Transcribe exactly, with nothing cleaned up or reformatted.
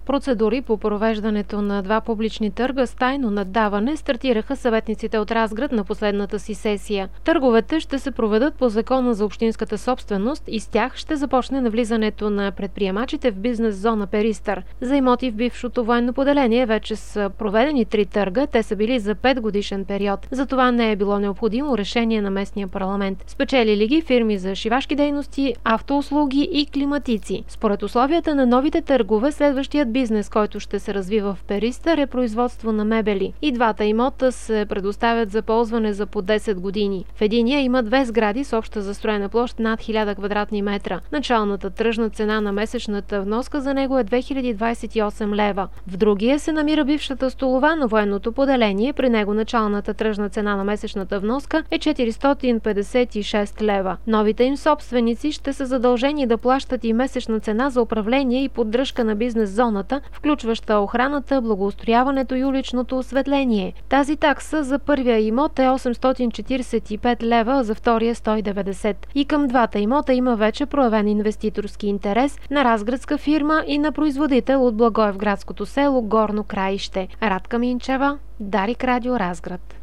Процедури по провеждането на два публични търга с тайно наддаване стартираха съветниците от Разград на последната си сесия. Търговете ще се проведат по Закона за общинската собственост и с тях ще започне навлизането на предприемачите в бизнес зона Перистър. За имоти в бившото военно поделение вече са проведени три търга, те са били за пет годишен период. Затова не е било необходимо решение на местния парламент. Спечелили ги фирми за шивашки дейности, автоуслуги и климатици. Според условията на новите търгове, следващият бизнес, който ще се развива в Перистър, е производство на мебели. И двата имота се предоставят за ползване за по десет години. В единия има две сгради с обща застроена площ над хиляда квадратни метра. Началната тръжна цена на месечната вноска за него е две хиляди двадесет и осем лева. В другия се намира бившата столова на военното поделение. При него началната тръжна цена на месечната вноска е четиристотин петдесет и шест лева. Новите им собственици ще са задължени да плащат и месечна цена за управление и поддръжка на бизнес зоната, включваща охраната, благоустрояването и уличното осветление. Тази такса за първия имот е осемстотин четиридесет и пет лева, а за втория сто и деветдесет. И към двата имота има вече проявен инвеститорски интерес на разградска фирма и на производител от Благоевградското село Горно Краище. Радка Минчева, Дарик Радио, Разград.